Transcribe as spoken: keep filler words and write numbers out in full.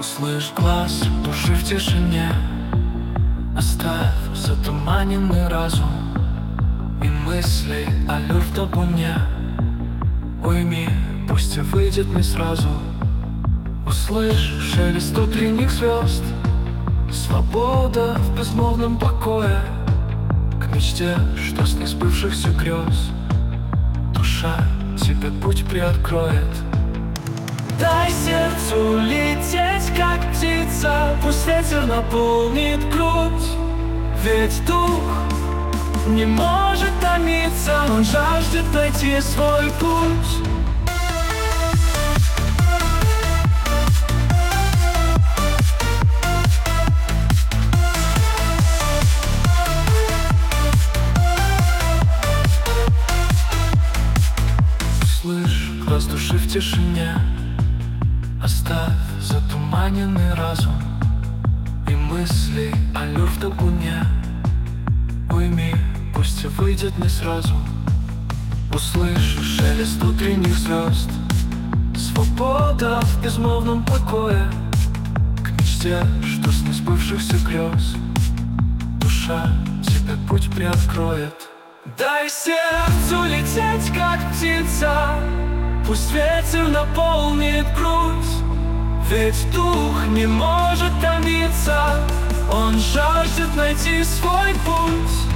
Услышь глаз души в тишине, оставь затуманенный разум и мысли аллюр в табуне. Уйми, пусть и выйдет не сразу. Услышь шелест утренних звезд, свобода в безмолвном покое, к мечте, что с несбывшихся грез душа тебе путь приоткроет. Дай сердцу лететь, как птица, пусть ветер наполнит грудь. Ведь дух не может томиться, он жаждет найти свой путь. Слышь глаз души в тишине, оставь затуманенный разум и мысли аллюр в табуне. Уйми, пусть и выйдет не сразу. Услышь шелест утренних звезд, свобода в безмолвном покое, к мечте, что с несбывшихся грез душа тебе путь приоткроет. Дай сердцу лететь, как птица, пусть ветер наполнит грудь. Ведь дух не может томиться, он жаждет найти свой путь.